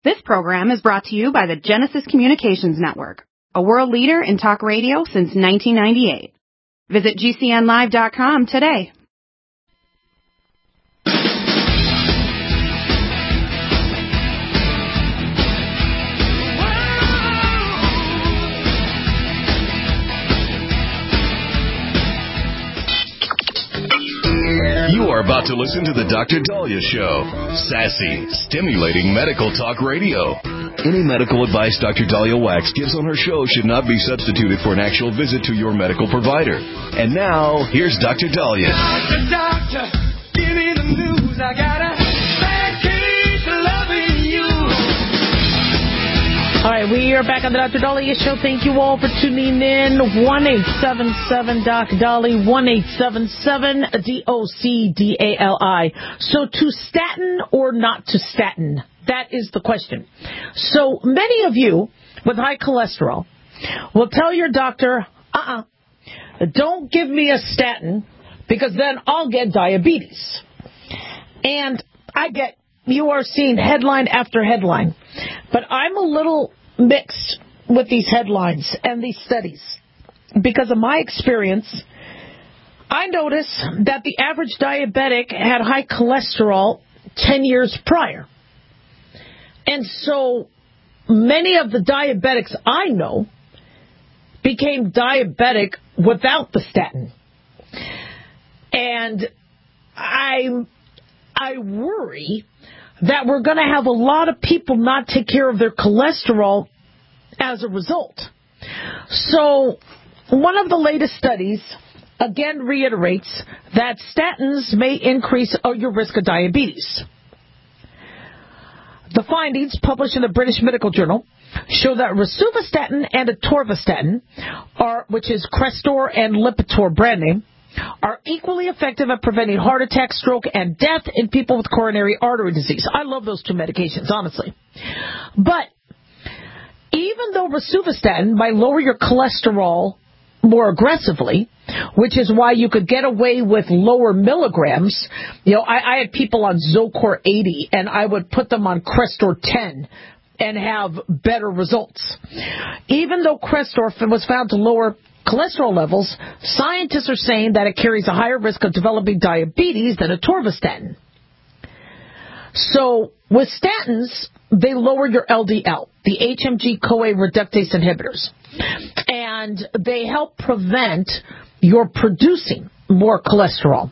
This program is brought to you by the Genesis Communications Network, a world leader in talk radio since 1998. Visit GCNlive.com today. You are about to listen to the Dr. Daliah Show. Sassy, stimulating medical talk radio. Any medical advice Dr. Daliah Wax gives on her show should not be substituted for an actual visit to your medical provider. And now, here's Dr. Daliah. Doctor, give me the news. I got a bad case of loving you. All right, we are back on the Dr. Daliah Show. Thank you all for tuning in. 1-877-DOC-DALI, 1-877-DOC-DALI. So to statin or not to statin? That is the question. So many of you with high cholesterol will tell your doctor, don't give me a statin because then I'll get diabetes. And I get, you are seeing headline after headline. But I'm a little mixed with these headlines and these studies. Because of my experience, I noticed that the average diabetic had high cholesterol 10 years prior. And so many of the diabetics I know became diabetic without the statin. And I worry that we're going to have a lot of people not take care of their cholesterol as a result. So one of the latest studies, again, reiterates that statins may increase your risk of diabetes. The findings published in the British Medical Journal show that rosuvastatin and atorvastatin, which is Crestor and Lipitor brand name, are equally effective at preventing heart attack, stroke, and death in people with coronary artery disease. I love those two medications, honestly. But even though rosuvastatin might lower your cholesterol more aggressively, which is why you could get away with lower milligrams. You know, I had people on Zocor 80, and I would put them on Crestor 10 and have better results. Even though Crestor was found to lower cholesterol levels, scientists are saying that it carries a higher risk of developing diabetes than atorvastatin. So with statins, they lower your LDL, the HMG-CoA reductase inhibitors, and they help prevent your producing more cholesterol.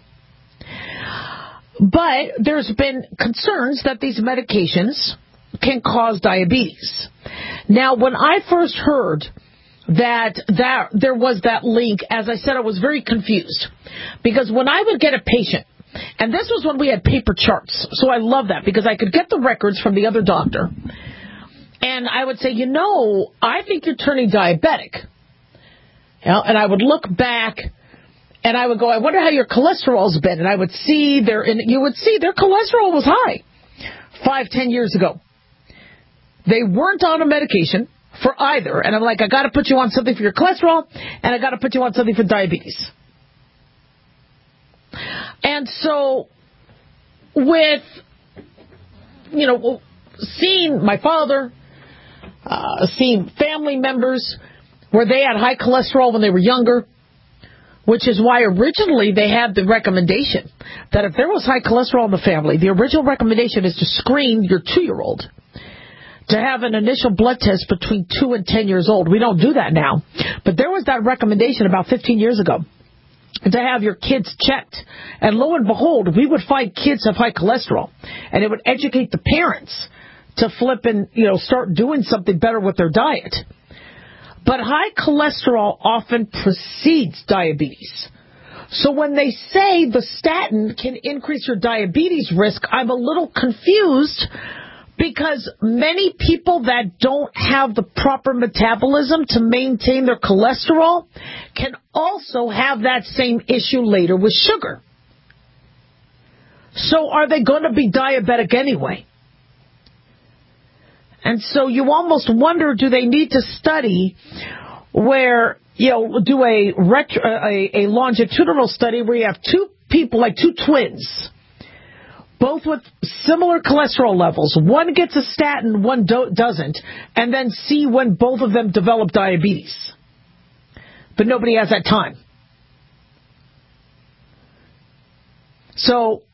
But there's been concerns that these medications can cause diabetes. Now, when I first heard that there was that link, as I said, I was very confused. Because when I would get a patient, and this was when we had paper charts, so I love that, because I could get the records from the other doctor, and I would say, I think you're turning diabetic. And I would look back, and I would go, I wonder how your cholesterol's been. And I would see you would see their cholesterol was high 5-10 years ago. They weren't on a medication for either. And I'm like, I got to put you on something for your cholesterol, and I got to put you on something for diabetes. And so with, seeing my father, seeing family members where they had high cholesterol when they were younger, which is why originally they had the recommendation that if there was high cholesterol in the family, the original recommendation is to screen your 2-year-old to have an initial blood test between 2 and 10 years old. We don't do that now. But there was that recommendation about 15 years ago to have your kids checked. And lo and behold, we would find kids have high cholesterol. And it would educate the parents to flip and, start doing something better with their diet. But high cholesterol often precedes diabetes. So when they say the statin can increase your diabetes risk, I'm a little confused, because many people that don't have the proper metabolism to maintain their cholesterol can also have that same issue later with sugar. So are they going to be diabetic anyway? And so you almost wonder, do they need to study where, do a longitudinal study where you have two people, like two twins. both with similar cholesterol levels. One gets a statin, one doesn't, and then see when both of them develop diabetes. But nobody has that time. So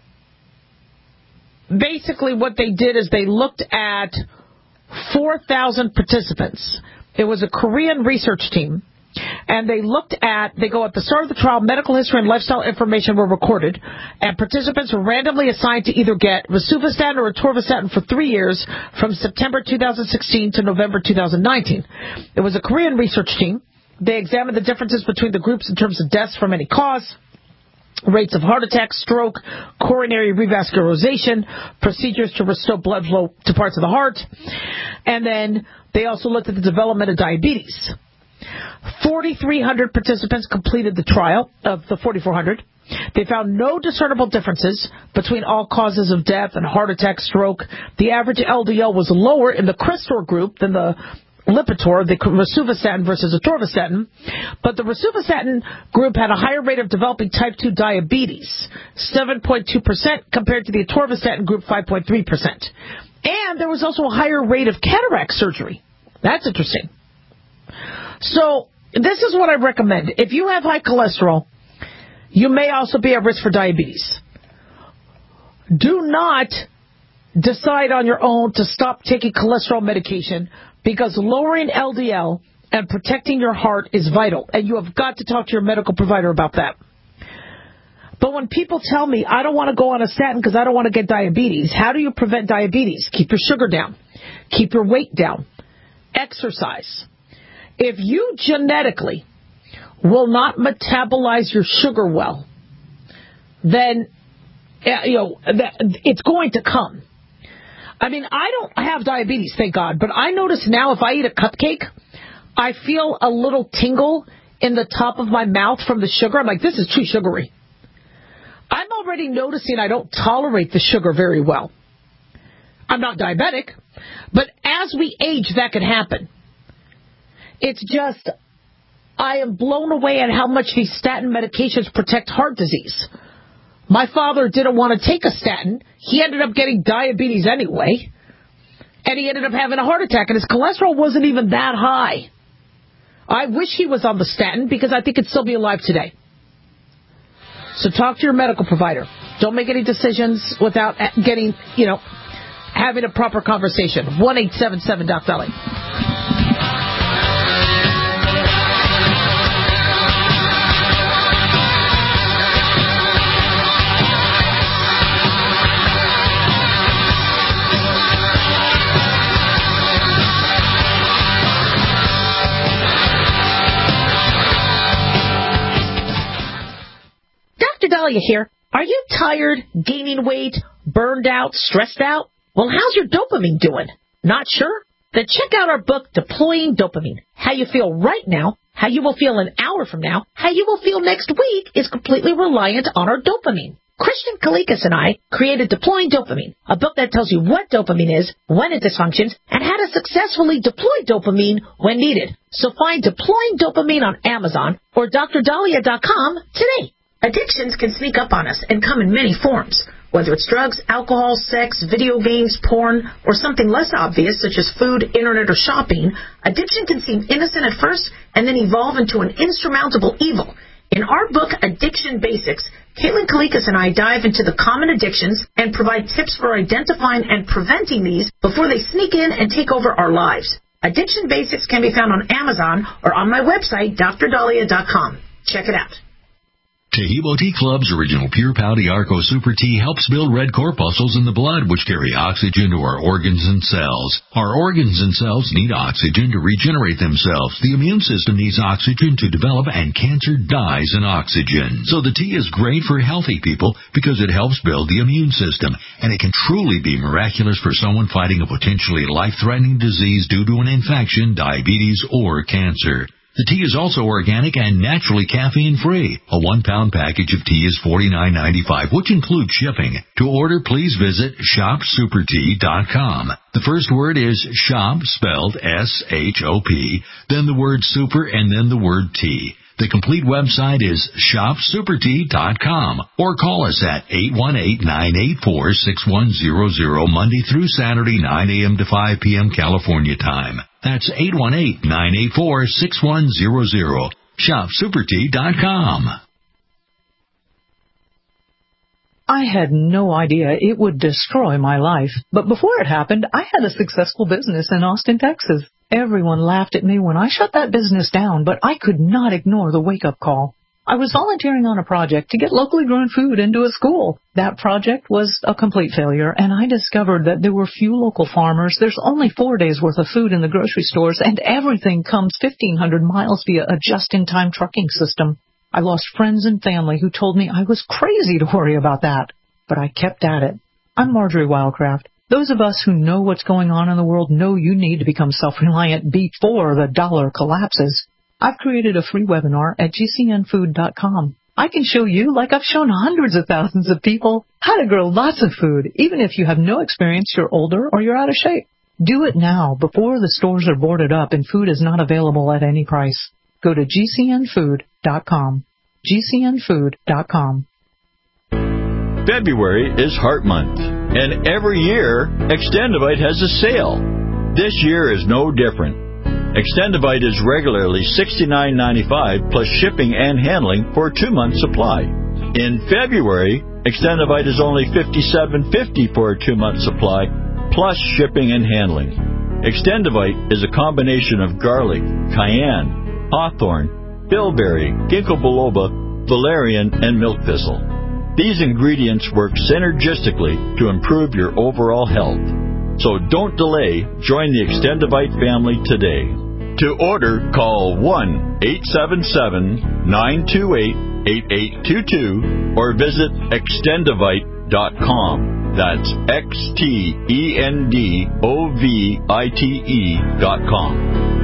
basically what they did is they looked at 4,000 participants. It was a Korean research team. And they go at the start of the trial, medical history and lifestyle information were recorded, and participants were randomly assigned to either get rosuvastatin or atorvastatin for 3 years from September 2016 to November 2019. It was a Korean research team. They examined the differences between the groups in terms of deaths from any cause, rates of heart attack, stroke, coronary revascularization, procedures to restore blood flow to parts of the heart, and then they also looked at the development of diabetes. 4,300 participants completed the trial of the 4,400. They found no discernible differences between all causes of death and heart attack, stroke. The average LDL was lower in the Crestor group than the Lipitor, the rosuvastatin versus atorvastatin, but the rosuvastatin group had a higher rate of developing type 2 diabetes, 7.2% compared to the atorvastatin group, 5.3%. And there was also a higher rate of cataract surgery. That's interesting. So this is what I recommend. If you have high cholesterol, you may also be at risk for diabetes. Do not decide on your own to stop taking cholesterol medication, because lowering LDL and protecting your heart is vital, and you have got to talk to your medical provider about that. But when people tell me, I don't want to go on a statin because I don't want to get diabetes, how do you prevent diabetes? Keep your sugar down. Keep your weight down. Exercise. If you genetically will not metabolize your sugar well, then it's going to come. I mean, I don't have diabetes, thank God, but I notice now if I eat a cupcake, I feel a little tingle in the top of my mouth from the sugar. I'm like, this is too sugary. I'm already noticing I don't tolerate the sugar very well. I'm not diabetic, but as we age, that can happen. It's just, I am blown away at how much these statin medications protect heart disease. My father didn't want to take a statin. He ended up getting diabetes anyway, and he ended up having a heart attack, and his cholesterol wasn't even that high. I wish he was on the statin because I think he'd still be alive today. So talk to your medical provider. Don't make any decisions without getting, having a proper conversation. 1-877-DOC-BELLY. Dahlia here. Are you tired, gaining weight, burned out, stressed out? Well, how's your dopamine doing? Not sure? Then check out our book, Deploying Dopamine. How you feel right now, how you will feel an hour from now, how you will feel next week is completely reliant on our dopamine. Christian Kalikas and I created Deploying Dopamine, a book that tells you what dopamine is, when it dysfunctions, and how to successfully deploy dopamine when needed. So find Deploying Dopamine on Amazon or drdahlia.com today. Addictions can sneak up on us and come in many forms. Whether it's drugs, alcohol, sex, video games, porn, or something less obvious such as food, internet, or shopping, addiction can seem innocent at first and then evolve into an insurmountable evil. In our book, Addiction Basics, Caitlin Kalikas and I dive into the common addictions and provide tips for identifying and preventing these before they sneak in and take over our lives. Addiction Basics can be found on Amazon or on my website, drdahlia.com. Check it out. Tahibo Tea Club's original Pure Pouty Arco Super Tea helps build red corpuscles in the blood, which carry oxygen to our organs and cells. Our organs and cells need oxygen to regenerate themselves. The immune system needs oxygen to develop, and cancer dies in oxygen. So the tea is great for healthy people because it helps build the immune system, and it can truly be miraculous for someone fighting a potentially life-threatening disease due to an infection, diabetes, or cancer. The tea is also organic and naturally caffeine-free. A 1-pound package of tea is $49.95, which includes shipping. To order, please visit shopsupertea.com. The first word is shop, spelled S-H-O-P, then the word super, and then the word tea. The complete website is shopsupertea.com or call us at 818-984-6100 Monday through Saturday, 9 a.m. to 5 p.m. California time. That's 818-984-6100. shopsupertea.com. I had no idea it would destroy my life. But before it happened, I had a successful business in Austin, Texas. Everyone laughed at me when I shut that business down, but I could not ignore the wake-up call. I was volunteering on a project to get locally grown food into a school. That project was a complete failure, and I discovered that there were few local farmers. There's only 4 days' worth of food in the grocery stores, and everything comes 1,500 miles via a just-in-time trucking system. I lost friends and family who told me I was crazy to worry about that. But I kept at it. I'm Marjorie Wildcraft. Those of us who know what's going on in the world know you need to become self-reliant before the dollar collapses. I've created a free webinar at gcnfood.com. I can show you, like I've shown hundreds of thousands of people, how to grow lots of food, even if you have no experience, you're older, or you're out of shape. Do it now, before the stores are boarded up and food is not available at any price. Go to gcnfood.com. gcnfood.com. February is Heart Month, and every year, Extendivite has a sale. This year is no different. Extendivite is regularly $69.95 plus shipping and handling for a 2-month supply. In February, Extendivite is only $57.50 for a 2-month supply plus shipping and handling. Extendivite is a combination of garlic, cayenne, hawthorn, bilberry, ginkgo biloba, valerian, and milk thistle. These ingredients work synergistically to improve your overall health. So don't delay. Join the Extendivite family today. To order, call 1-877-928-8822 or visit extendivite.com. That's XTENDOVITE.com.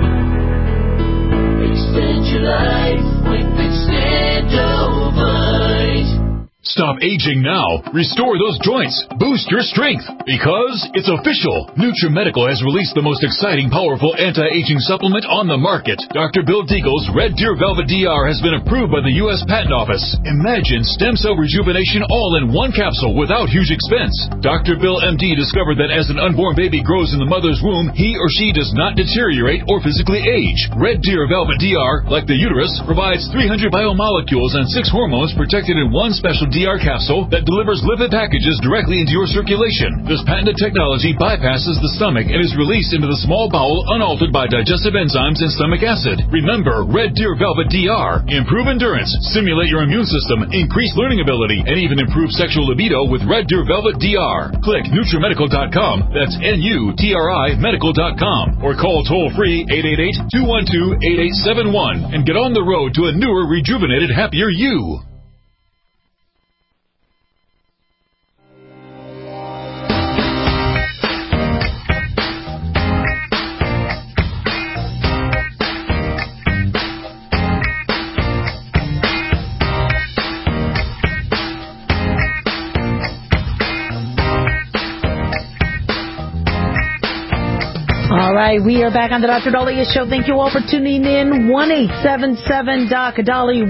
Extend your life with Extendivite. Stop aging now. Restore those joints. Boost your strength. Because it's official. NutriMedical has released the most exciting, powerful anti-aging supplement on the market. Dr. Bill Deagle's Red Deer Velvet DR has been approved by the U.S. Patent Office. Imagine stem cell rejuvenation all in one capsule without huge expense. Dr. Bill MD discovered that as an unborn baby grows in the mother's womb, he or she does not deteriorate or physically age. Red Deer Velvet DR, like the uterus, provides 300 biomolecules and 6 hormones protected in one special DR capsule that delivers lipid packages directly into your circulation. This patented technology bypasses the stomach and is released into the small bowel unaltered by digestive enzymes and stomach acid. Remember, Red Deer Velvet DR. Improve endurance, stimulate your immune system, increase learning ability, and even improve sexual libido with Red Deer Velvet DR. Click NutriMedical.com, that's NUTRI Medical.com, or call toll-free 888-212-8871 and get on the road to a newer, rejuvenated, happier you. All right, we are back on the Dr. Daliah Show. Thank you all for tuning in. 1-877-DOC-DALI,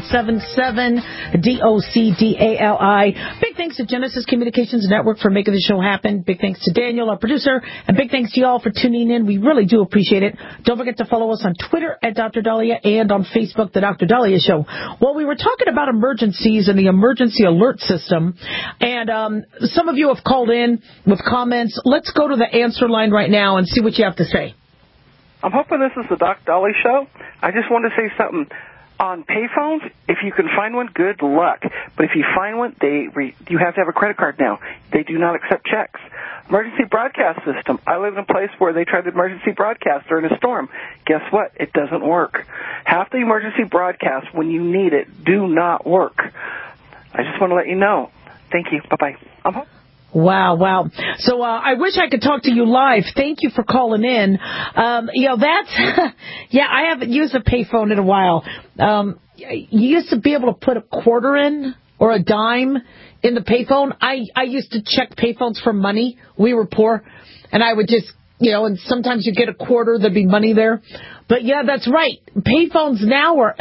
1-877-DOC-DALI. Big thanks to Genesis Communications Network for making the show happen. Big thanks to Daniel, our producer, and big thanks to you all for tuning in. We really do appreciate it. Don't forget to follow us on Twitter at Dr. Daliah and on Facebook, The Dr. Daliah Show. Well, we were talking about emergencies and the emergency alert system, and some of you have called in with comments. Let's go to the answer line right now and see what you have to say. I'm hoping this is the Dr. Daliah Show. I just want to say something. On payphones, if you can find one, good luck. But if you find one, you have to have a credit card now. They do not accept checks. Emergency broadcast system. I live in a place where they tried the emergency broadcast during a storm. Guess what? It doesn't work. Half the emergency broadcasts, when you need it, do not work. I just want to let you know. Thank you. Bye-bye. Wow. So I wish I could talk to you live. Thank you for calling in. That's, I haven't used a payphone in a while. You used to be able to put a quarter in or a dime in the payphone. I used to check payphones for money. We were poor, and I would just, and sometimes you get a quarter, there'd be money there. But yeah, that's right. Payphones now are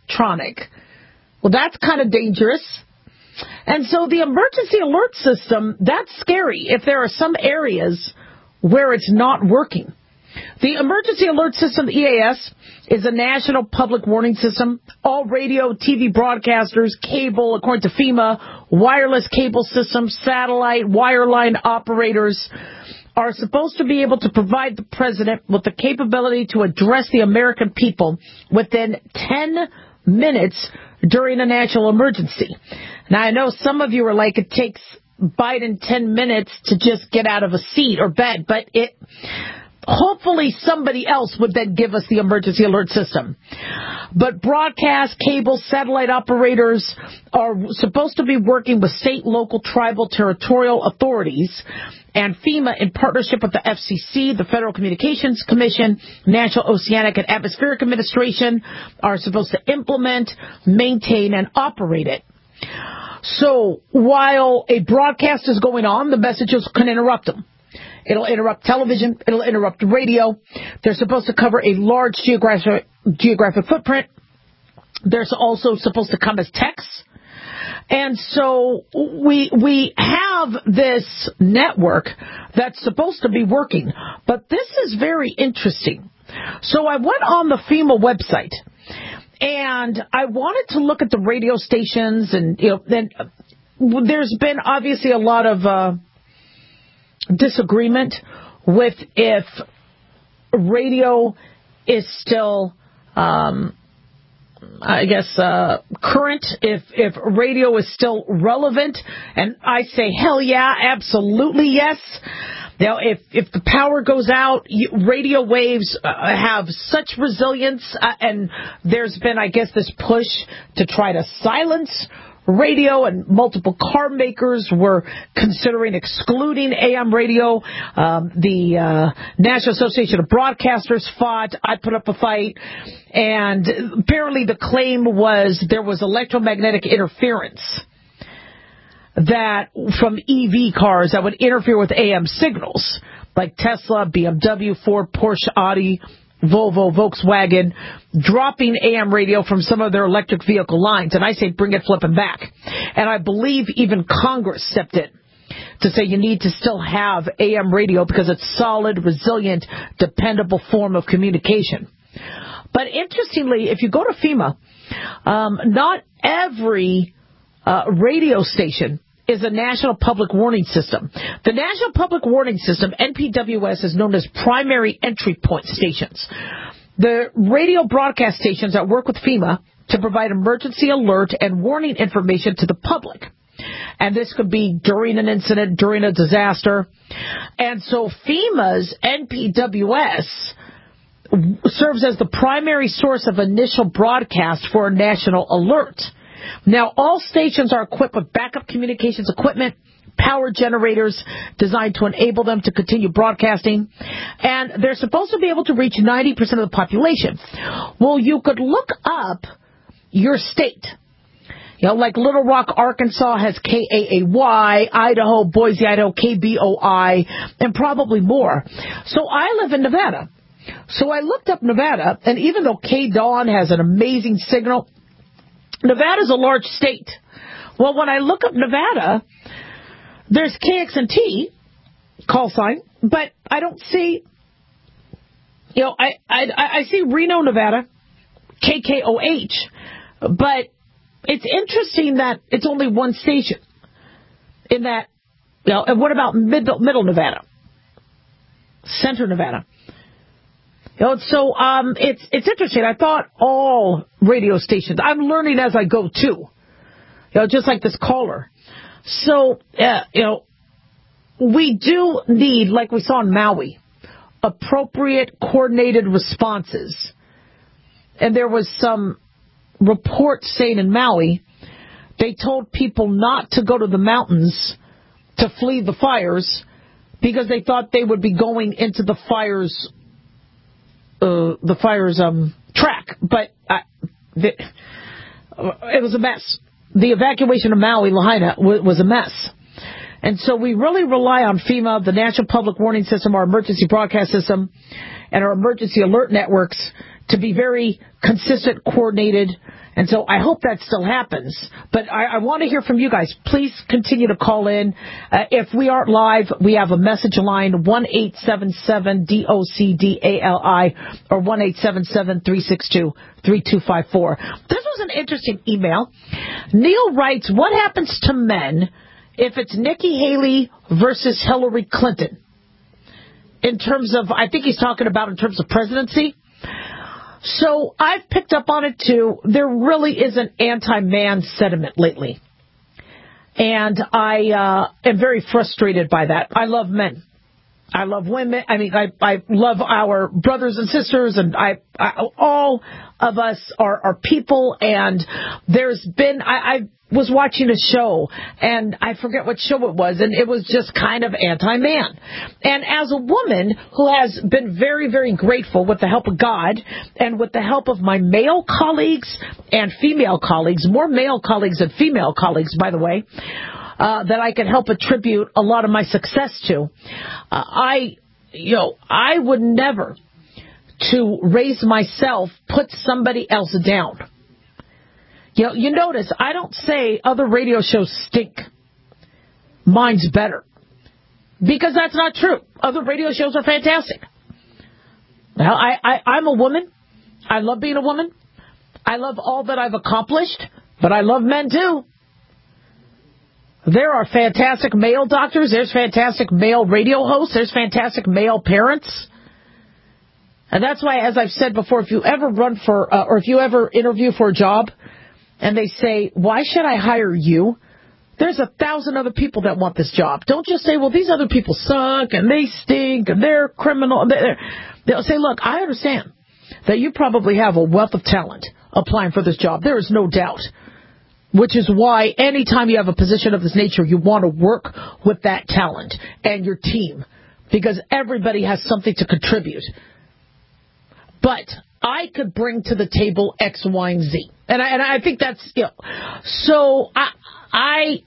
electronic. Well, that's kind of dangerous. And so the emergency alert system, that's scary if there are some areas where it's not working. The emergency alert system, the EAS, is a national public warning system. All radio, TV broadcasters, cable, according to FEMA, wireless cable systems, satellite, wireline operators are supposed to be able to provide the president with the capability to address the American people within 10 minutes during a national emergency. Now, I know some of you are like, it takes Biden 10 minutes to just get out of a seat or bed, but hopefully somebody else would then give us the emergency alert system. But broadcast, cable, satellite operators are supposed to be working with state, local, tribal, territorial authorities, and FEMA, in partnership with the FCC, the Federal Communications Commission, National Oceanic and Atmospheric Administration, are supposed to implement, maintain, and operate it. So while a broadcast is going on, the messages can interrupt them. It'll interrupt television. It'll interrupt radio. They're supposed to cover a large geographic footprint. They're also supposed to come as texts. And so we have this network that's supposed to be working. But this is very interesting. So I went on the FEMA website, and I wanted to look at the radio stations, and then there's been obviously a lot of disagreement with if radio is still, current, if radio is still relevant. And I say, hell yeah, absolutely yes. Now, if the power goes out, radio waves have such resilience, and there's been, I guess, this push to try to silence radio, and multiple car makers were considering excluding AM radio. The National Association of Broadcasters fought. I put up a fight. And apparently the claim was there was electromagnetic interference that from EV cars that would interfere with AM signals, like Tesla, BMW, Ford, Porsche, Audi, Volvo, Volkswagen, dropping AM radio from some of their electric vehicle lines. And I say bring it flipping back. And I believe even Congress stepped in to say you need to still have AM radio because it's solid, resilient, dependable form of communication. But interestingly, if you go to FEMA, not every radio station is a National Public Warning System. The National Public Warning System, NPWS, is known as primary entry point stations. The radio broadcast stations that work with FEMA to provide emergency alert and warning information to the public. And this could be during an incident, during a disaster. And so FEMA's NPWS serves as the primary source of initial broadcast for a national alert. Now, all stations are equipped with backup communications equipment, power generators designed to enable them to continue broadcasting, and they're supposed to be able to reach 90% of the population. Well, you could look up your state. Like Little Rock, Arkansas has KAAY, Idaho, Boise, Idaho, KBOI, and probably more. So I live in Nevada. So I looked up Nevada, and even though KDAWN has an amazing signal, Nevada's a large state. Well, when I look up Nevada, there's KXNT, call sign, but I don't see, I see Reno, Nevada, KKOH, but it's interesting that it's only one station in that, and what about middle Nevada, center Nevada? So it's interesting. I thought all radio stations, I'm learning as I go too, just like this caller. So, we do need, like we saw in Maui, appropriate coordinated responses. And there was some reports saying in Maui, they told people not to go to the mountains to flee the fires because they thought they would be going into the fire's track, but it was a mess. The evacuation of Maui, Lahaina, was a mess. And so we really rely on FEMA, the National Public Warning System, our emergency broadcast system, and our emergency alert networks to be very consistent, coordinated, And so I hope that still happens. But I want to hear from you guys. Please continue to call in. If we aren't live, we have a message line, 1-877-DOCDALI or 1-877-362-3254. This was an interesting email. Neil writes, what happens to men if it's Nikki Haley versus Hillary Clinton? In terms of, I think he's talking about in terms of presidency. So I've picked up on it, too. There really is an anti-man sentiment lately. And I am very frustrated by that. I love men. I love women. I mean, I love our brothers and sisters, and all of us are people. And there's been, I was watching a show, and I forget what show it was, and it was just kind of anti-man. And as a woman who has been very, very grateful with the help of God and with the help of my male colleagues and female colleagues, more male colleagues than female colleagues, by the way, that I can help attribute a lot of my success to. I would never, to raise myself, put somebody else down. You notice I don't say other radio shows stink. Mine's better. Because that's not true. Other radio shows are fantastic. Now, I'm a woman. I love being a woman. I love all that I've accomplished. But I love men, too. There are fantastic male doctors. There's fantastic male radio hosts. There's fantastic male parents. And that's why, as I've said before, if you ever run for, or if you ever interview for a job, and they say, why should I hire you? There's 1,000 other people that want this job. Don't just say, well, these other people suck, and they stink, and they're criminal. They'll say, look, I understand that you probably have a wealth of talent applying for this job. There is no doubt. Which is why anytime you have a position of this nature, you want to work with that talent and your team. Because everybody has something to contribute. But I could bring to the table X, Y, and Z. And I think that's, So I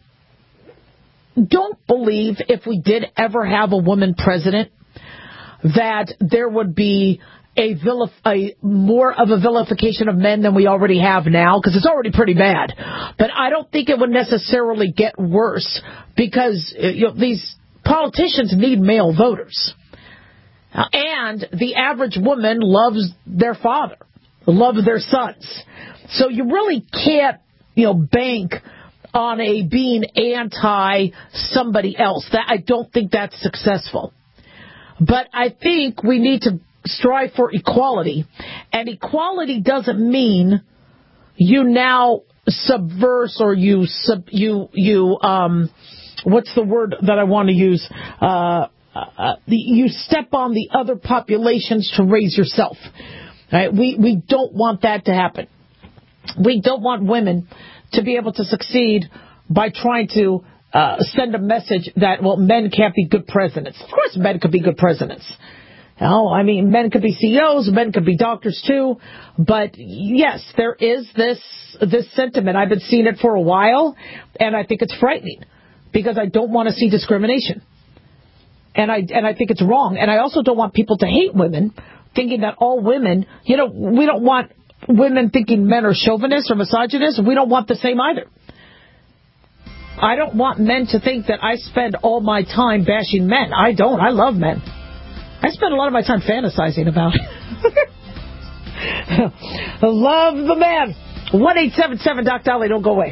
don't believe if we did ever have a woman president that there would be a more of a vilification of men than we already have now, because it's already pretty bad. But I don't think it would necessarily get worse because these politicians need male voters. And the average woman loves their father, loves their sons. So you really can't, bank on being anti somebody else. That I don't think that's successful. But I think we need to strive for equality. And equality doesn't mean you now subverse or what's the word that I want to use? You step on the other populations to raise yourself. Right? We don't want that to happen. We don't want women to be able to succeed by trying to send a message that, well, men can't be good presidents. Of course men could be good presidents. Men could be CEOs, men could be doctors too. But yes, there is this sentiment. I've been seeing it for a while, and I think it's frightening because I don't want to see discrimination. And I think it's wrong. And I also don't want people to hate women, thinking that all women, we don't want women thinking men are chauvinists or misogynists. We don't want the same either. I don't want men to think that I spend all my time bashing men. I don't. I love men. I spend a lot of my time fantasizing about it. I love the man. 1-877-DOC-DOLLY. Don't go away.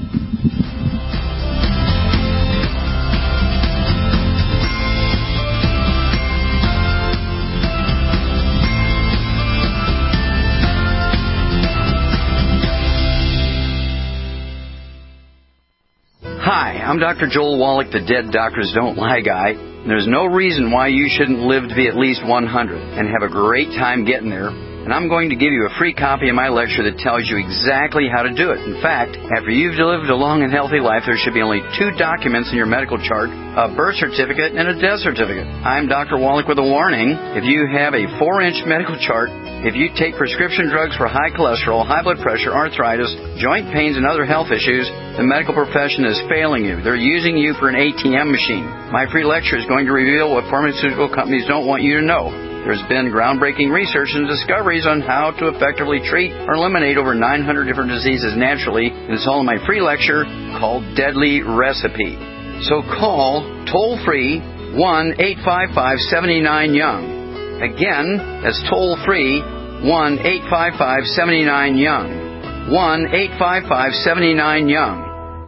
Hi, I'm Dr. Joel Wallach, the Dead Doctors Don't Lie guy. There's no reason why you shouldn't live to be at least 100 and have a great time getting there. And I'm going to give you a free copy of my lecture that tells you exactly how to do it. In fact, after you've lived a long and healthy life, there should be only 2 documents in your medical chart, a birth certificate and a death certificate. I'm Dr. Wallach with a warning. If you have a 4-inch medical chart, if you take prescription drugs for high cholesterol, high blood pressure, arthritis, joint pains, and other health issues, the medical profession is failing you. They're using you for an ATM machine. My free lecture is going to reveal what pharmaceutical companies don't want you to know. There's been groundbreaking research and discoveries on how to effectively treat or eliminate over 900 different diseases naturally, and it's all in my free lecture called Deadly Recipe. So call toll-free 1-855-79-YOUNG. Again, that's toll-free 1-855-79-YOUNG. 1-855-79-YOUNG.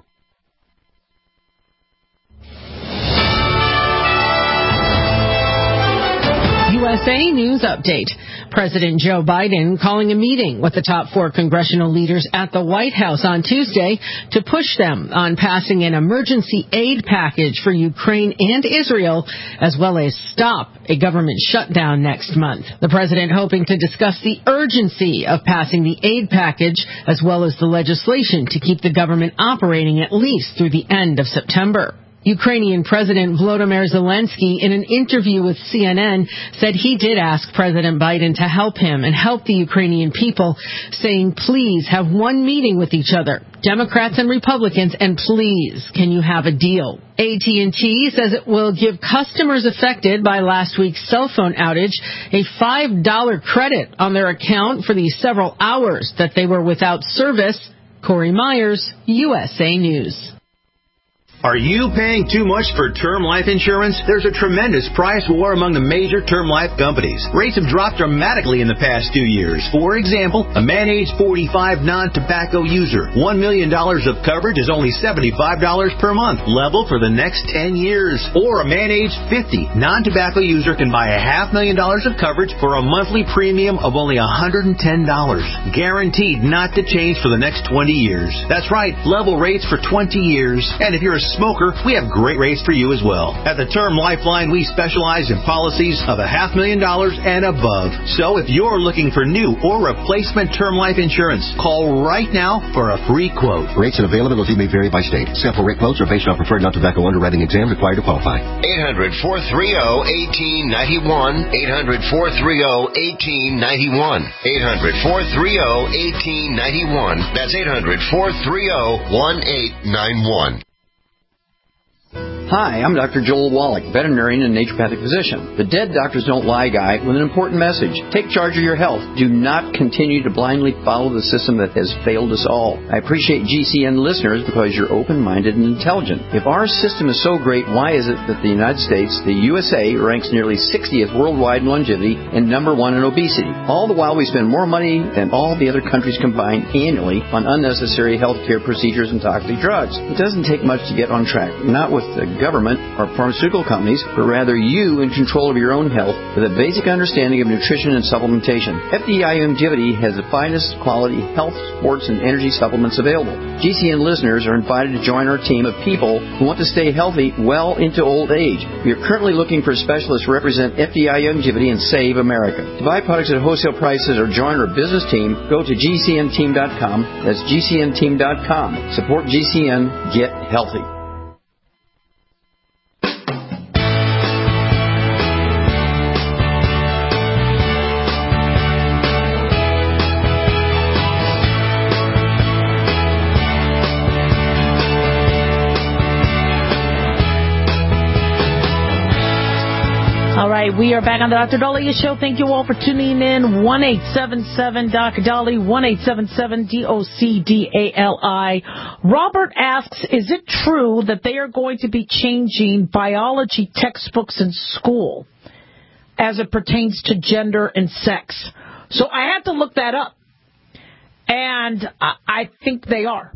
USA News Update. President Joe Biden calling a meeting with the top 4 congressional leaders at the White House on Tuesday to push them on passing an emergency aid package for Ukraine and Israel, as well as stop a government shutdown next month. The president hoping to discuss the urgency of passing the aid package, as well as the legislation to keep the government operating at least through the end of September. Ukrainian President Volodymyr Zelensky, in an interview with CNN, said he did ask President Biden to help him and help the Ukrainian people, saying, please have one meeting with each other, Democrats and Republicans, and please, can you have a deal? AT&T says it will give customers affected by last week's cell phone outage a $5 credit on their account for the several hours that they were without service. Corey Myers, USA News. Are you paying too much for term life insurance? There's a tremendous price war among the major term life companies. Rates have dropped dramatically in the past 2 years. For example, a man age 45 non-tobacco user, $1 million of coverage is only $75 per month, level for the next 10 years. Or a man age 50 non-tobacco user can buy $500,000 of coverage for a monthly premium of only $110, guaranteed not to change for the next 20 years. That's right, level rates for 20 years. And if you're a smoker, we have great rates for you as well. At the Term Lifeline, we specialize in policies of $500,000 and above. So if you're looking for new or replacement term life insurance, call right now for a free quote. Rates and availability may vary by state. Sample rate quotes are based on preferred non-tobacco underwriting exams required to qualify. 800-430-1891. 800-430-1891. 800-430-1891. That's 800-430-1891. Hi, I'm Dr. Joel Wallach, veterinarian and naturopathic physician. The Dead Doctors Don't Lie guy with an important message. Take charge of your health. Do not continue to blindly follow the system that has failed us all. I appreciate GCN listeners because you're open-minded and intelligent. If our system is so great, why is it that the United States, the USA, ranks nearly 60th worldwide in longevity and number 1 in obesity? All the while we spend more money than all the other countries combined annually on unnecessary healthcare procedures and toxic drugs. It doesn't take much to get on track. Not with the government or pharmaceutical companies, but rather you in control of your own health with a basic understanding of nutrition and supplementation. FDI Longevity has the finest quality health, sports, and energy supplements available. GCN listeners are invited to join our team of people who want to stay healthy well into old age. We are currently looking for specialists to represent FDI Longevity and Save America. To buy products at wholesale prices or join our business team, go to GCNteam.com. That's GCNteam.com. Support GCN. Get healthy. All right, we are back on the Dr. Daliah Show. Thank you all for tuning in. 1-877-Dr. Dali, 1-877-DOCDALI. Robert asks, is it true that they are going to be changing biology textbooks in school as it pertains to gender and sex? So I had to look that up, and I think they are.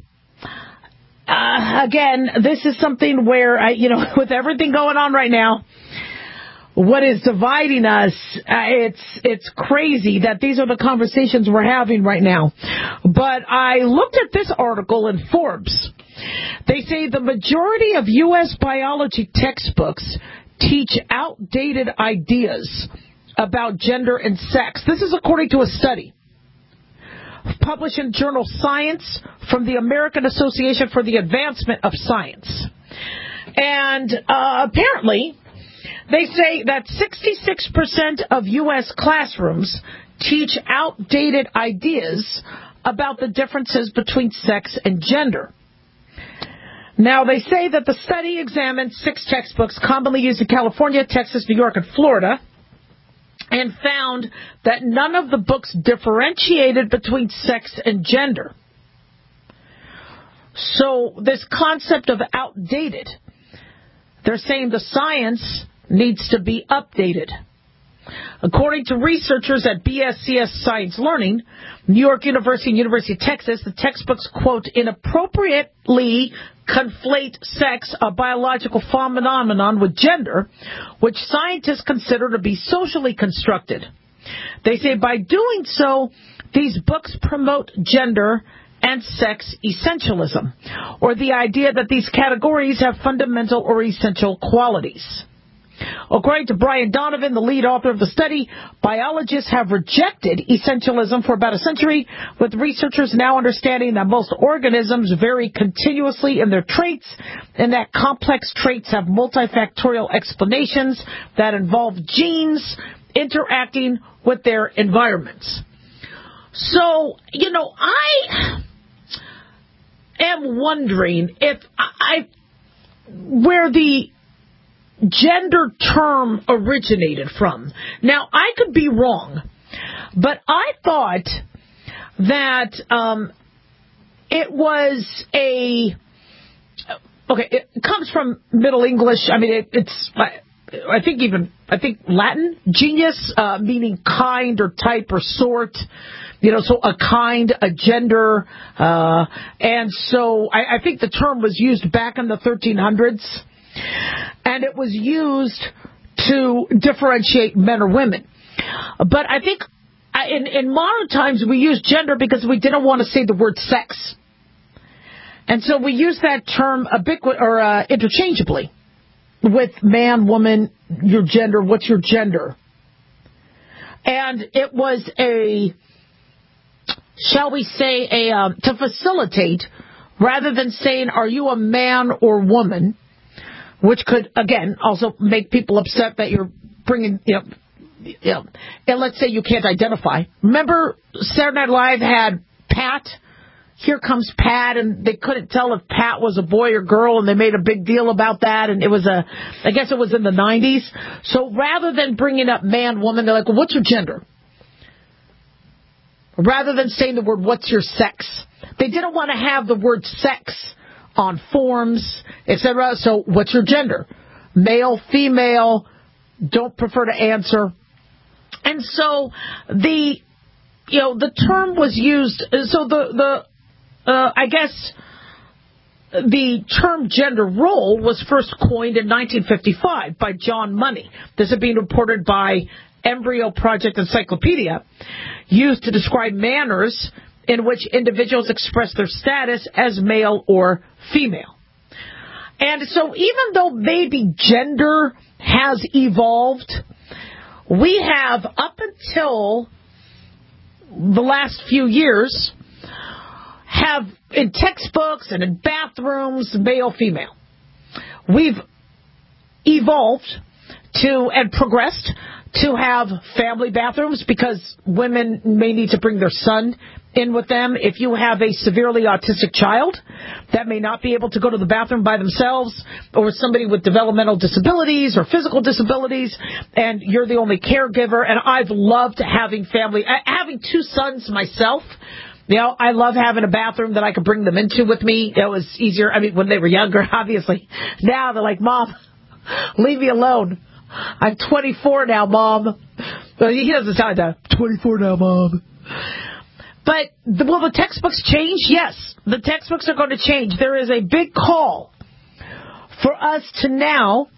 Again, this is something where, with everything going on right now, what is dividing us, it's crazy that these are the conversations we're having right now. But I looked at this article in Forbes. They say the majority of U.S. biology textbooks teach outdated ideas about gender and sex. This is according to a study published in journal Science from the American Association for the Advancement of Science. And apparently, they say that 66% of U.S. classrooms teach outdated ideas about the differences between sex and gender. Now, they say that the study examined 6 textbooks commonly used in California, Texas, New York, and Florida. and found that none of the books differentiated between sex and gender. So this concept of outdated, they're saying the science needs to be updated. According to researchers at BSCS Science Learning, New York University and University of Texas, the textbooks, quote, inappropriately conflate sex, a biological phenomenon, with gender, which scientists consider to be socially constructed. They say by doing so, these books promote gender and sex essentialism, or the idea that these categories have fundamental or essential qualities. According to Brian Donovan, the lead author of the study, biologists have rejected essentialism for about a century, with researchers now understanding that most organisms vary continuously in their traits, and that complex traits have multifactorial explanations that involve genes interacting with their environments. So, I am wondering if where the gender term originated from. Now, I could be wrong, but I thought that it was it comes from Middle English. I mean, I think Latin, genius, meaning kind or type or sort. So a kind, a gender, and so I think the term was used back in the 1300s. And it was used to differentiate men or women. But I think in modern times we use gender because we didn't want to say the word sex. And so we use that term interchangeably with man, woman, your gender, what's your gender? And it was to facilitate, rather than saying, are you a man or woman? Which could, again, also make people upset that you're bringing, and let's say you can't identify. Remember Saturday Night Live had Pat? Here comes Pat, and they couldn't tell if Pat was a boy or girl, and they made a big deal about that, and I guess it was in the 90s. So rather than bringing up man, woman, they're like, well, what's your gender? Rather than saying the word, what's your sex? They didn't want to have the word sex on forms, etc. So what's your gender? Male, female, don't prefer to answer. And so the term was used. So I guess the term gender role was first coined in 1955 by John Money. This had been reported by Embryo Project Encyclopedia, used to describe manners in which individuals express their status as male or female. And so even though maybe gender has evolved, we have, up until the last few years, have in textbooks and in bathrooms, male, female. We've evolved and progressed to have family bathrooms because women may need to bring their son in with them. If you have a severely autistic child that may not be able to go to the bathroom by themselves, or somebody with developmental disabilities or physical disabilities, and you're the only caregiver. And I've loved having two sons myself. I love having a bathroom that I could bring them into with me. It was easier. I mean, when they were younger, obviously. Now they're like, Mom, leave me alone. I'm 24 now, Mom. Well, he doesn't sound like that. 24 now, Mom. But will the textbooks change? Yes, the textbooks are going to change. There is a big call for us to now,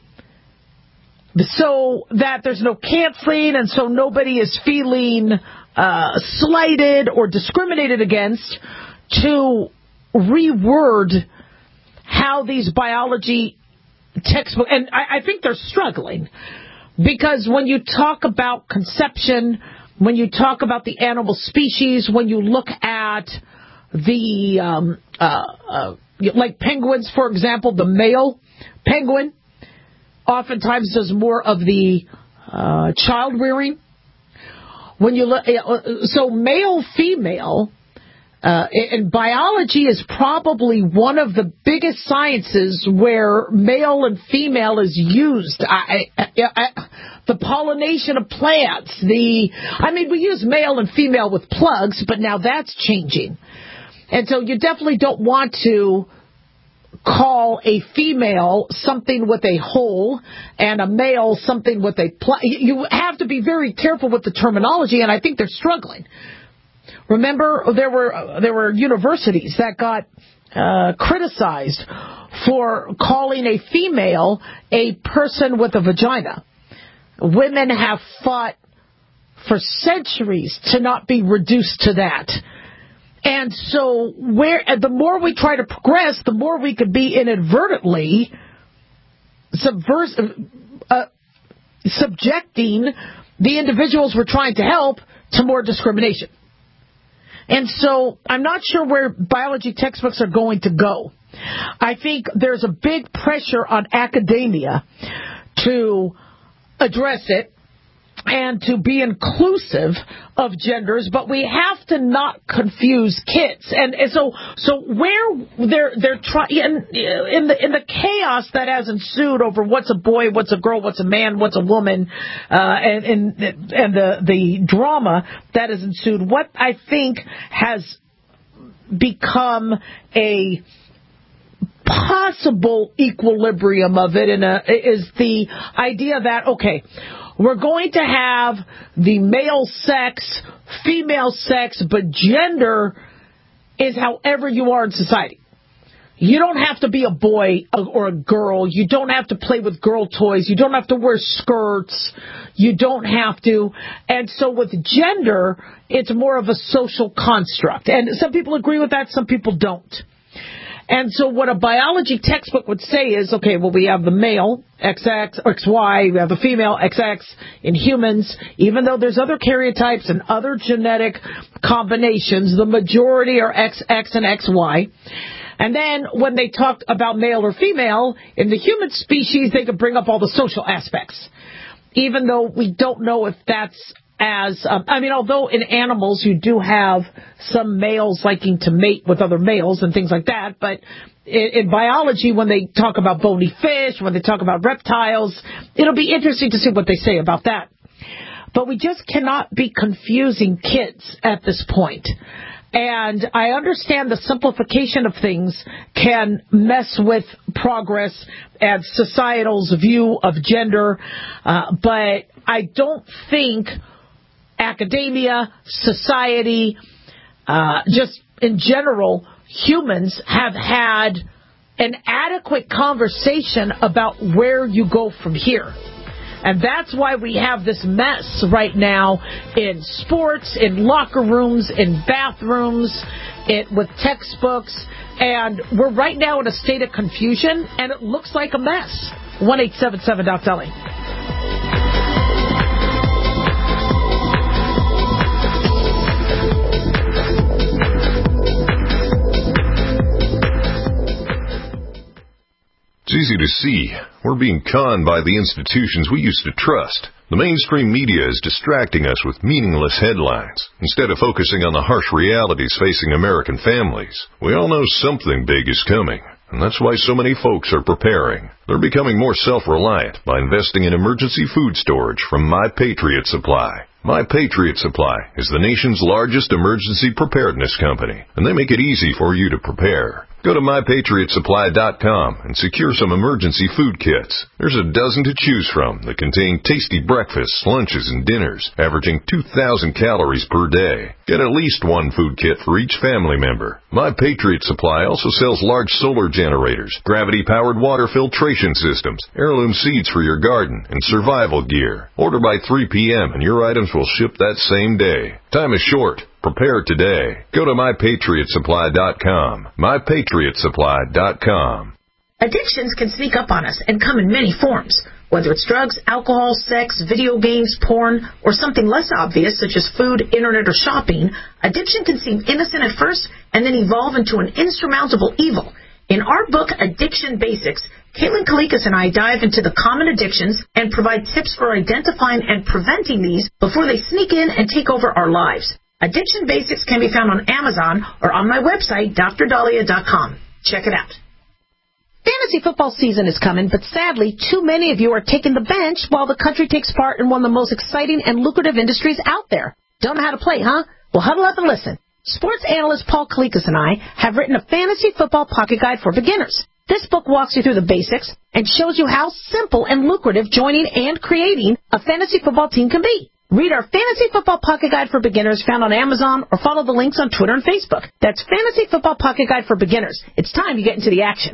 so that there's no canceling and so nobody is feeling slighted or discriminated against, to reword how these biology textbooks, and I think they're struggling, because when you talk about conception, when you talk about the animal species, when you look at the, like penguins, for example, the male penguin oftentimes does more of the child rearing. When you look, so male, female, And biology is probably one of the biggest sciences where male and female is used. The pollination of plants. We use male and female with plugs, but now that's changing. And so you definitely don't want to call a female something with a hole and a male something with a plug. You have to be very careful with the terminology, and I think they're struggling. Remember, there were universities that got criticized for calling a female a person with a vagina. Women have fought for centuries to not be reduced to that. And so the more we try to progress, the more we could be inadvertently subjecting the individuals we're trying to help to more discrimination. And so I'm not sure where biology textbooks are going to go. I think there's a big pressure on academia to address it and to be inclusive of genders, but we have to not confuse kids. And so where they're trying in the chaos that has ensued over what's a boy, what's a girl, what's a man, what's a woman, and the drama that has ensued, what I think has become a possible equilibrium of it is the idea that, okay, we're going to have the male sex, female sex, but gender is however you are in society. You don't have to be a boy or a girl. You don't have to play with girl toys. You don't have to wear skirts. You don't have to. And so with gender, it's more of a social construct. And some people agree with that, some people don't. And so what a biology textbook would say is, okay, well, we have the male, XX, XY, we have the female, XX, in humans. Even though there's other karyotypes and other genetic combinations, the majority are XX and XY. And then when they talk about male or female, in the human species, they could bring up all the social aspects. Even though we don't know if that's although in animals you do have some males liking to mate with other males and things like that, but in biology, when they talk about bony fish, when they talk about reptiles, it'll be interesting to see what they say about that. But we just cannot be confusing kids at this point. And I understand the simplification of things can mess with progress and societal's view of gender, but I don't think academia, society, just in general, humans have had an adequate conversation about where you go from here. And that's why we have this mess right now in sports, in locker rooms, in bathrooms, with textbooks. And we're right now in a state of confusion, and it looks like a mess. 1-877-DOC-DOLLY. It's easy to see. We're being conned by the institutions we used to trust. The mainstream media is distracting us with meaningless headlines, instead of focusing on the harsh realities facing American families. We all know something big is coming, and that's why so many folks are preparing. They're becoming more self-reliant by investing in emergency food storage from My Patriot Supply. My Patriot Supply is the nation's largest emergency preparedness company, and they make it easy for you to prepare. Go to MyPatriotSupply.com and secure some emergency food kits. There's a dozen to choose from that contain tasty breakfasts, lunches, and dinners, averaging 2,000 calories per day. Get at least one food kit for each family member. My Patriot Supply also sells large solar generators, gravity-powered water filtration systems, heirloom seeds for your garden, and survival gear. Order by 3 p.m. and your items will ship that same day. Time is short. Prepare today. Go to MyPatriotSupply.com. MyPatriotSupply.com. Addictions can sneak up on us and come in many forms. Whether it's drugs, alcohol, sex, video games, porn, or something less obvious such as food, internet, or shopping, addiction can seem innocent at first and then evolve into an insurmountable evil. In our book, Addiction Basics, Caitlin Kalikas and I dive into the common addictions and provide tips for identifying and preventing these before they sneak in and take over our lives. Addiction Basics can be found on Amazon or on my website, drdahlia.com. Check it out. Fantasy football season is coming, but sadly, too many of you are taking the bench while the country takes part in one of the most exciting and lucrative industries out there. Don't know how to play, huh? Well, huddle up and listen. Sports analyst Paul Kalikas and I have written a fantasy football pocket guide for beginners. This book walks you through the basics and shows you how simple and lucrative joining and creating a fantasy football team can be. Read our Fantasy Football Pocket Guide for Beginners found on Amazon or follow the links on Twitter and Facebook. That's Fantasy Football Pocket Guide for Beginners. It's time to get into the action.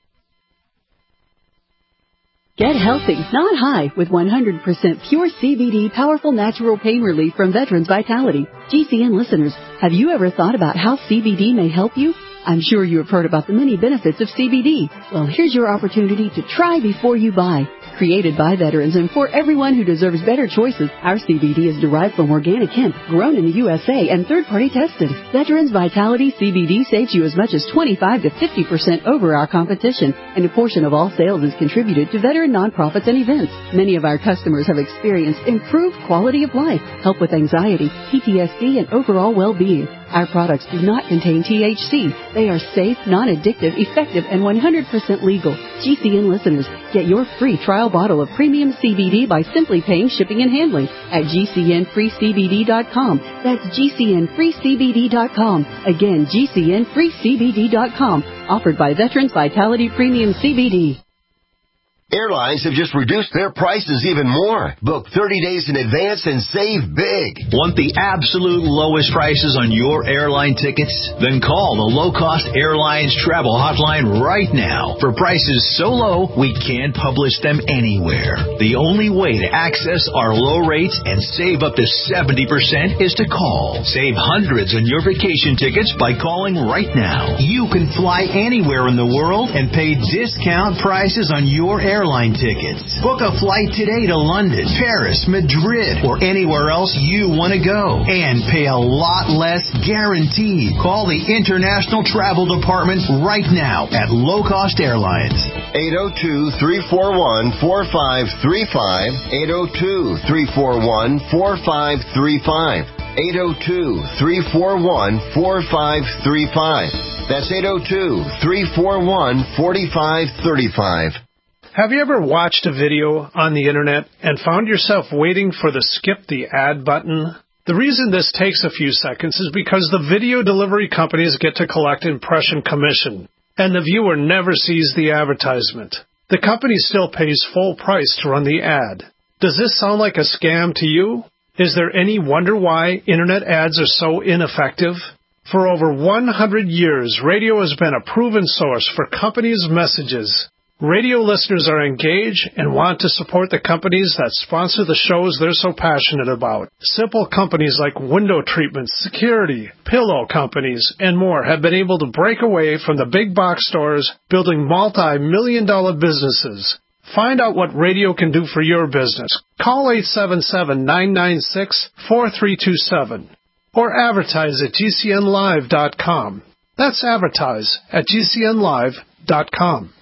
Get healthy, not high, with 100% pure CBD powerful natural pain relief from Veterans Vitality. GCN listeners, have you ever thought about how CBD may help you? I'm sure you have heard about the many benefits of CBD. Well, here's your opportunity to try before you buy. Created by veterans and for everyone who deserves better choices, our CBD is derived from organic hemp, grown in the USA, and third-party tested. Veterans Vitality CBD saves you as much as 25 to 50% over our competition, and a portion of all sales is contributed to veteran nonprofits and events. Many of our customers have experienced improved quality of life, help with anxiety, PTSD, and overall well-being. Our products do not contain THC. They are safe, non-addictive, effective, and 100% legal. GCN listeners, get your free trial bottle of premium CBD by simply paying shipping and handling at GCNFreeCBD.com. That's GCNFreeCBD.com. Again, GCNFreeCBD.com. Offered by Veterans Vitality Premium CBD. Airlines have just reduced their prices even more. Book 30 days in advance and save big. Want the absolute lowest prices on your airline tickets? Then call the Low Cost Airlines Travel Hotline right now. For prices so low, we can't publish them anywhere. The only way to access our low rates and save up to 70% is to call. Save hundreds on your vacation tickets by calling right now. You can fly anywhere in the world and pay discount prices on your airline tickets. Book a flight today to London, Paris, Madrid, or anywhere else you want to go. And pay a lot less guaranteed. Call the International Travel Department right now at Low Cost Airlines. 802-341-4535. 802-341-4535. 802-341-4535. That's 802-341-4535. Have you ever watched a video on the internet and found yourself waiting for the skip the ad button? The reason this takes a few seconds is because the video delivery companies get to collect impression commission, and the viewer never sees the advertisement. The company still pays full price to run the ad. Does this sound like a scam to you? Is there any wonder why internet ads are so ineffective? For over 100 years, radio has been a proven source for companies' messages. Radio listeners are engaged and want to support the companies that sponsor the shows they're so passionate about. Simple companies like window treatments, security, pillow companies, and more have been able to break away from the big box stores, building multi-million-dollar businesses. Find out what radio can do for your business. Call 877-996-4327 or advertise at GCNlive.com. That's advertise at GCNlive.com.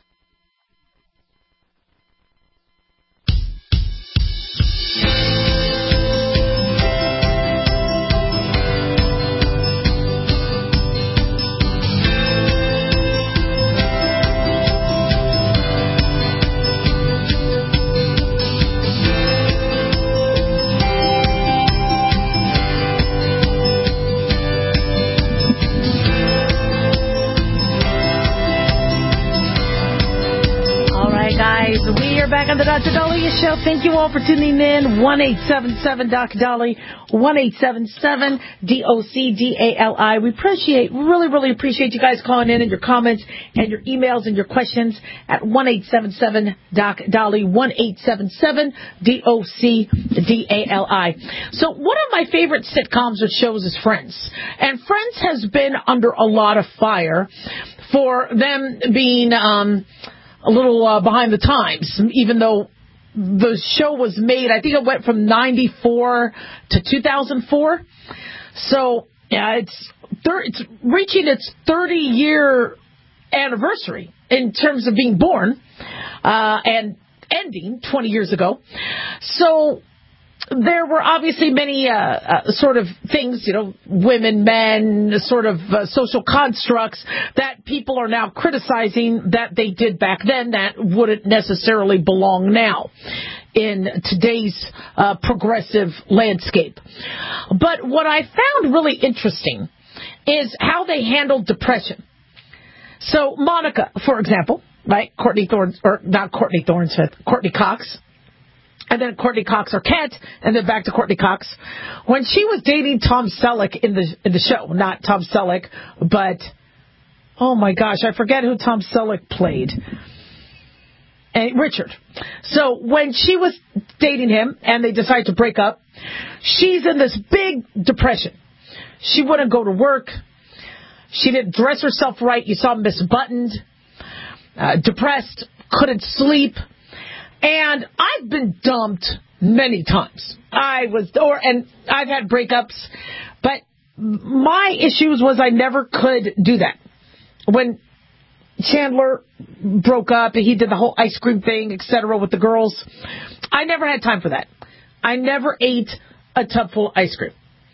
We are back on the Dr. Dahlia Show. Thank you all for tuning in. 1-877-Dr. 1-877-DOCDALI. We really appreciate you guys calling in and your comments and your emails and your questions at 1-877-Dr. 1-877-DOCDALI. So one of my favorite sitcoms or shows is Friends. And Friends has been under a lot of fire for them being a little behind the times, even though the show was made, I think it went from 94 to 2004. So, yeah, it's reaching its 30-year anniversary in terms of being born and ending 20 years ago. So, there were obviously many sort of things, women, men, sort of social constructs that people are now criticizing that they did back then that wouldn't necessarily belong now in today's progressive landscape. But what I found really interesting is how they handled depression. So Monica, for example, right? Courtney Cox. And then Courtney Cox Arquette, and then back to Courtney Cox. When she was dating Tom Selleck in the show, not Tom Selleck, but, oh my gosh, I forget who Tom Selleck played. Richard. So when she was dating him and they decided to break up, she's in this big depression. She wouldn't go to work. She didn't dress herself right. You saw misbuttoned, depressed, couldn't sleep. And I've been dumped many times. And I've had breakups, but my issues was I never could do that. When Chandler broke up and he did the whole ice cream thing, etc. with the girls, I never had time for that. I never ate a tub full of ice cream.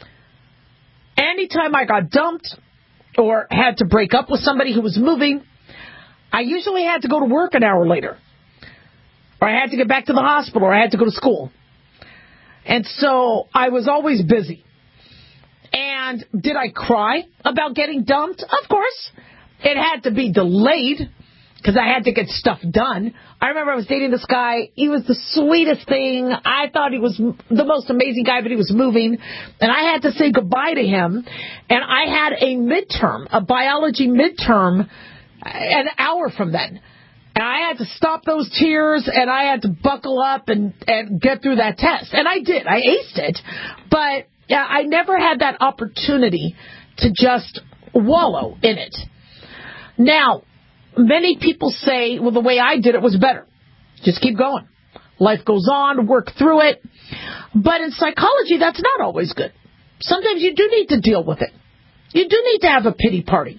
Anytime I got dumped or had to break up with somebody who was moving, I usually had to go to work an hour later. Or I had to get back to the hospital, or I had to go to school. And so I was always busy. And did I cry about getting dumped? Of course. It had to be delayed because I had to get stuff done. I remember I was dating this guy. He was the sweetest thing. I thought he was the most amazing guy, but he was moving. And I had to say goodbye to him. And I had a biology midterm, an hour from then. And I had to stop those tears, and I had to buckle up and get through that test. And I did. I aced it. But I never had that opportunity to just wallow in it. Now, many people say, well, the way I did it was better. Just keep going. Life goes on, work through it. But in psychology, that's not always good. Sometimes you do need to deal with it. You do need to have a pity party.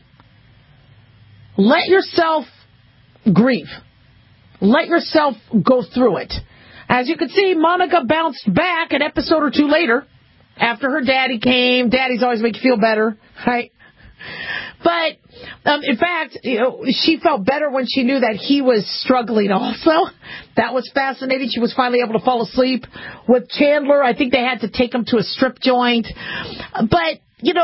Let yourself grieve. Let yourself go through it. As you can see, Monica bounced back an episode or two later after her daddy came. Daddies always make you feel better, right? But, in fact, she felt better when she knew that he was struggling also. That was fascinating. She was finally able to fall asleep. With Chandler, I think they had to take him to a strip joint. But,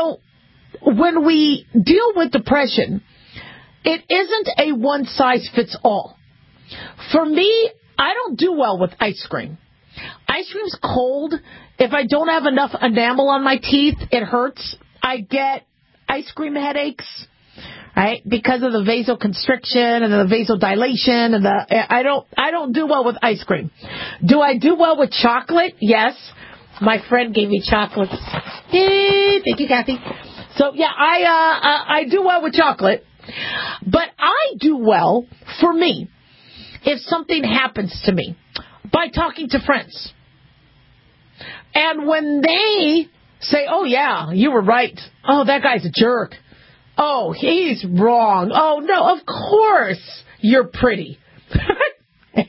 when we deal with depression, it isn't a one-size-fits-all. For me, I don't do well with ice cream. Ice cream's cold. If I don't have enough enamel on my teeth, it hurts. I get ice cream headaches, right? Because of the vasoconstriction and the vasodilation and I don't do well with ice cream. Do I do well with chocolate? Yes. My friend gave me chocolates. Yay, thank you, Kathy. So yeah, I do well with chocolate. But I do well, for me, if something happens to me, by talking to friends. And when they say, oh, yeah, you were right. Oh, that guy's a jerk. Oh, he's wrong. Oh, no, of course you're pretty. Even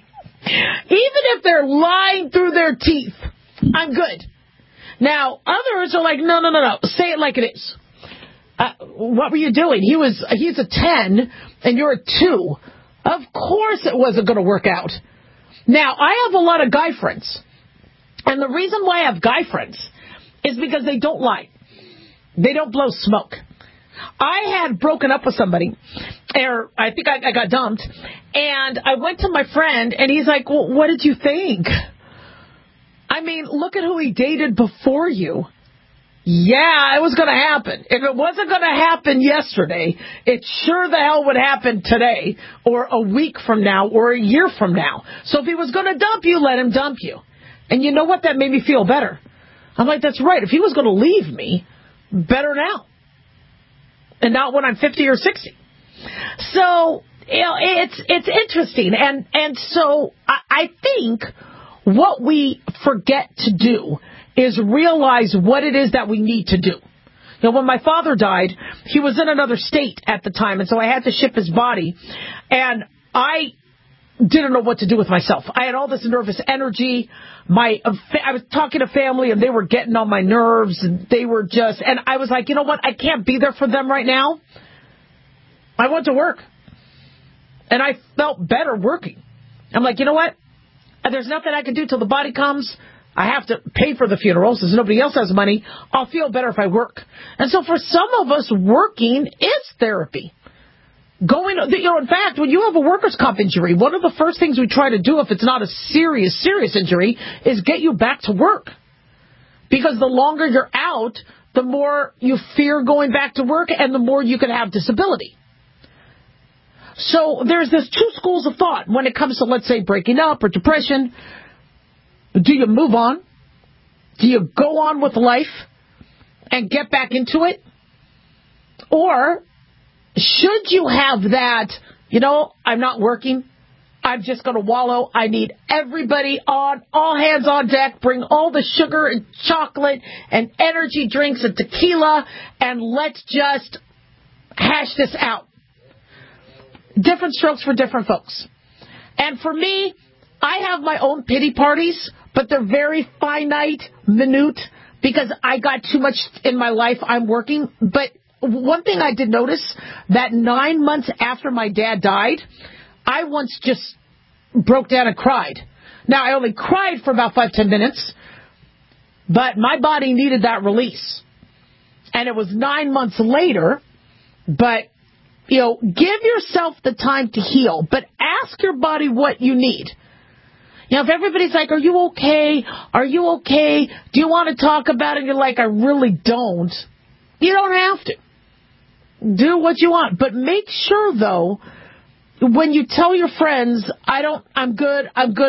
if they're lying through their teeth, I'm good. Now, others are like, no, say it like it is. What were you doing? He's a 10 and you're a 2. Of course it wasn't going to work out. Now, I have a lot of guy friends. And the reason why I have guy friends is because they don't lie. They don't blow smoke. I had broken up with somebody, or I think I got dumped, and I went to my friend, and he's like, well, what did you think? I mean, look at who he dated before you. Yeah, it was going to happen. If it wasn't going to happen yesterday, it sure the hell would happen today, or a week from now, or a year from now. So if he was going to dump you, let him dump you. And you know what? That made me feel better. I'm like, that's right. If he was going to leave me, better now. And not when I'm 50 or 60. So, it's interesting. And so I think what we forget to do is realize what it is that we need to do. When my father died, he was in another state at the time, and so I had to ship his body. And I didn't know what to do with myself. I had all this nervous energy. I was talking to family, and they were getting on my nerves, and they were just, and I was like, you know what? I can't be there for them right now. I went to work, and I felt better working. I'm like, you know what? There's nothing I can do till the body comes. I have to pay for the funeral since nobody else has money. I'll feel better if I work. And so for some of us, working is therapy. In fact, when you have a workers' comp injury, one of the first things we try to do, if it's not a serious injury, is get you back to work. Because the longer you're out, the more you fear going back to work and the more you can have disability. So there's this two schools of thought when it comes to, let's say, breaking up or depression. Do you move on? Do you go on with life and get back into it? Or should you have that, I'm not working, I'm just going to wallow, I need everybody on, all hands on deck, bring all the sugar and chocolate and energy drinks and tequila, and let's just hash this out. Different strokes for different folks. And for me, I have my own pity parties, but they're very finite, minute, because I got too much in my life. I'm working. But one thing I did notice, that 9 months after my dad died, I once just broke down and cried. Now, I only cried for about 5-10 minutes, but my body needed that release. And it was 9 months later, but give yourself the time to heal, but ask your body what you need. If everybody's like, are you okay? Are you okay? Do you want to talk about it? And you're like, I really don't. You don't have to. Do what you want. But make sure, though, when you tell your friends, I'm good,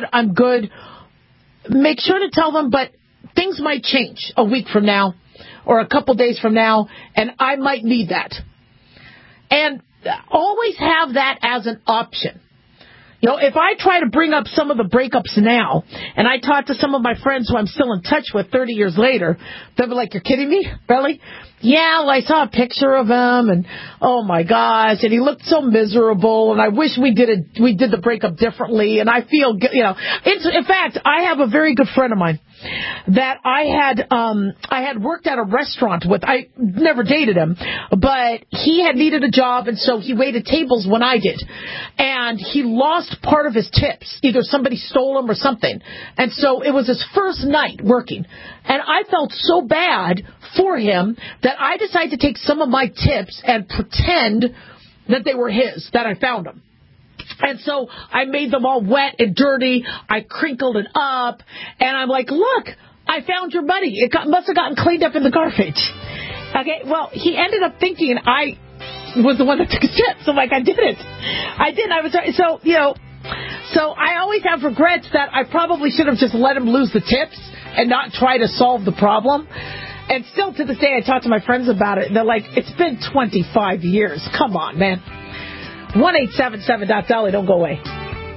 make sure to tell them, but things might change a week from now or a couple days from now, and I might need that. And always have that as an option. If I try to bring up some of the breakups now, and I talk to some of my friends who I'm still in touch with 30 years later, they'll be like, you're kidding me? Really? Yeah, well, I saw a picture of him, and oh my gosh, and he looked so miserable, and I wish we did the breakup differently, and I feel, in fact, I have a very good friend of mine that I had worked at a restaurant with. I never dated him, but he had needed a job, and so he waited tables when I did. And he lost part of his tips. Either somebody stole them or something. And so it was his first night working. And I felt so bad for him that I decided to take some of my tips and pretend that they were his, that I found them. And so I made them all wet and dirty. I crinkled it up. And I'm like, look, I found your money. It must have gotten cleaned up in the garbage. Okay, well, he ended up thinking I was the one that took his tips. I'm like, I did it. I did. I was so I always have regrets that I probably should have just let him lose the tips and not try to solve the problem. And still to this day, I talk to my friends about it. And they're like, it's been 25 years. Come on, man. 1-877-DOC-DOLLY. Don't go away.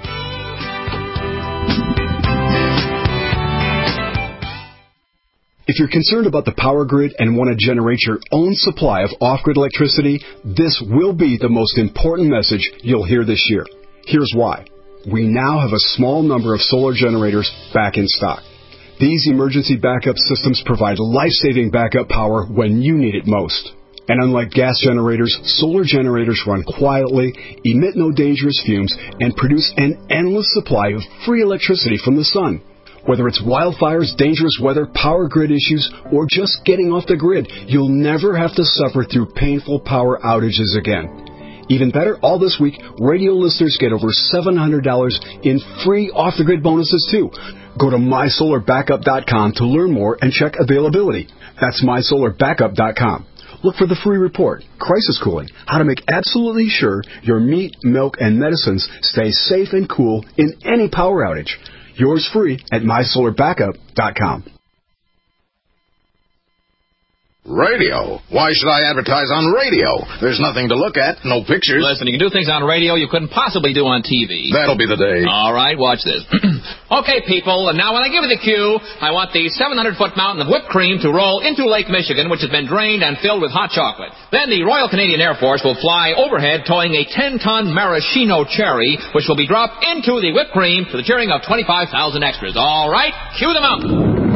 If you're concerned about the power grid and want to generate your own supply of off-grid electricity, this will be the most important message you'll hear this year. Here's why. We now have a small number of solar generators back in stock. These emergency backup systems provide life-saving backup power when you need it most. And unlike gas generators, solar generators run quietly, emit no dangerous fumes, and produce an endless supply of free electricity from the sun. Whether it's wildfires, dangerous weather, power grid issues, or just getting off the grid, you'll never have to suffer through painful power outages again. Even better, all this week, radio listeners get over $700 in free off-the-grid bonuses, too. Go to MySolarBackup.com to learn more and check availability. That's MySolarBackup.com. Look for the free report, Crisis Cooling, how to make absolutely sure your meat, milk, and medicines stay safe and cool in any power outage. Yours free at MySolarBackup.com. Radio? Why should I advertise on radio? There's nothing to look at, no pictures. Listen, you can do things on radio you couldn't possibly do on TV. That'll be the day. All right, watch this. Okay, people, and now when I give you the cue, I want the 700-foot mountain of whipped cream to roll into Lake Michigan, which has been drained and filled with hot chocolate. Then the Royal Canadian Air Force will fly overhead towing a 10-ton maraschino cherry, which will be dropped into the whipped cream to the cheering of 25,000 extras. All right, cue the mountain.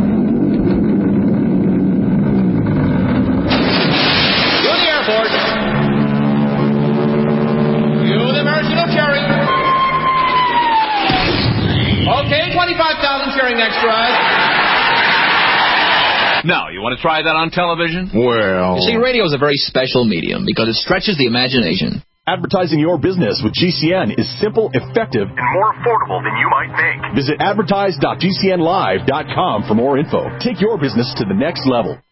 Okay, 25,000 cheering extras. Now, you want to try that on television? Well... You see, radio is a very special medium because it stretches the imagination. Advertising your business with GCN is simple, effective, and more affordable than you might think. Visit advertise.gcnlive.com for more info. Take your business to the next level.